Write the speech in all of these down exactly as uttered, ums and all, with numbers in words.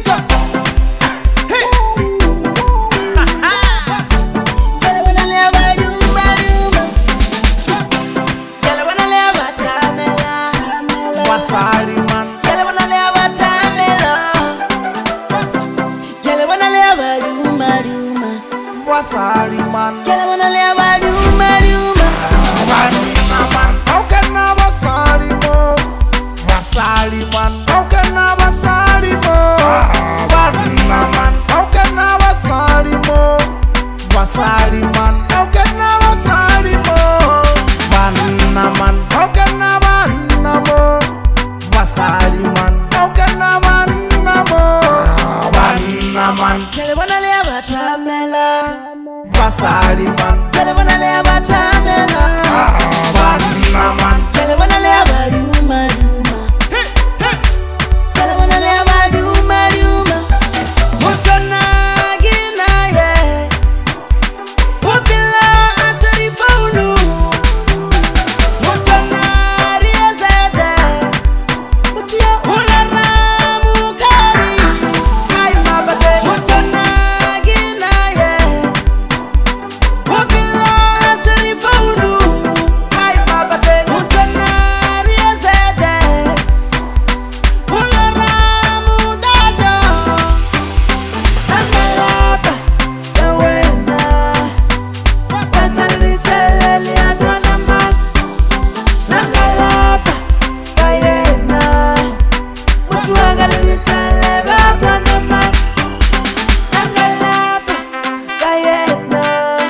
Wasari man, Yale wana lewa tamela. Yale wana lewa duma duma. wasari man, Yale wana lewa duma duma. Vanina man, how can I wasari mo? Wasari man, how can I wasari mo? Vanina man, how can I wasari mo? Wasari man, how can I wasari mo? Vanina man, how can I vanina mo? Wasari man, how can I vanina mo? Vanina man, Yale wana lewa tamela. wasari man, Yale wana lewa tamela. vanina man. Yale wana lewa duma duma. Yale wana lewa duma duma. Mutana gina ye. Mutila atarifunu. Mutana riazade. Ulara mukari. Mutana gina ye. Mutila atarifunu. Mutana riazade. Ulara mudajo. Nakalapa yawena. Wanalitele adwana man. Nakalapa kayena. Mushuaga litele adwana man. Nakalapa kayena.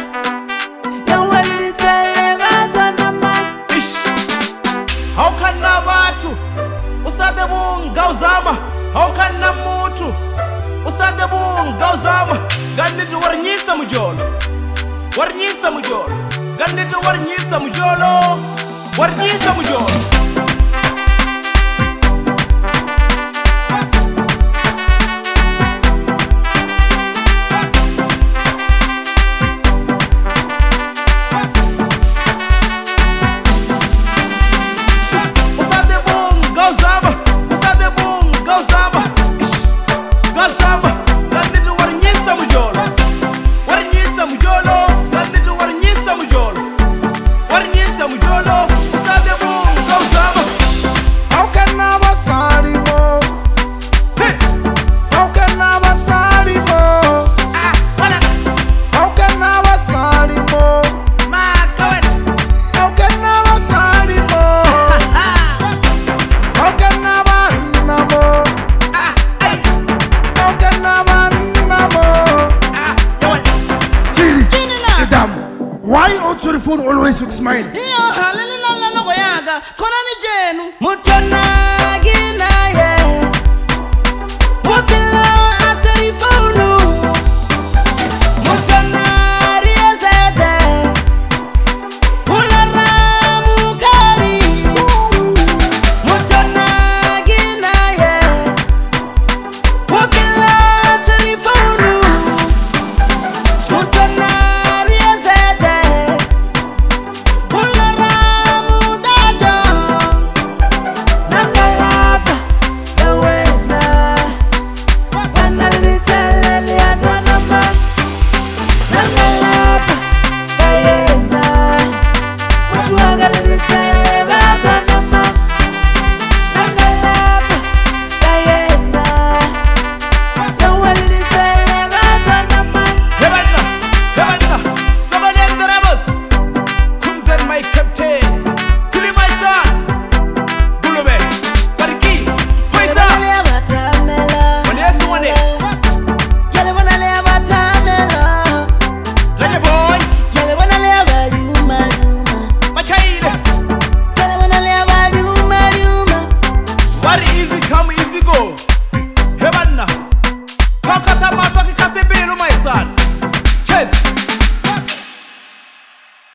Yawalitele adwana man. Ish. How can na watu usade bunga uzama? How can na mutu usade bunga uzama? Ganditi warnyisa mujolo, warnyisa mujolo, ganditi warnyisa mujolo, warnyisa mujolo. Usade bunga uzama, usade bunga uzama. Ish. Gazama, ganditi warnyisa mujolo, warnyisa mujolo, ganditi warnyisa mujolo, warnyisa mujolo. Usade bunga uzama. How can I wasari mo? Hey. How can I wasari mo? Ah, wana. How can I wasari mo? Ma, kawan. How can I wasari mo? How can I vanna mo? Ah, ay. How can I vanna mo? Ah, kawan. Tili, Kinina. Idam, why on the phone always with smile? Iyo halili lala no goyaga. Kona ni jenu. Muta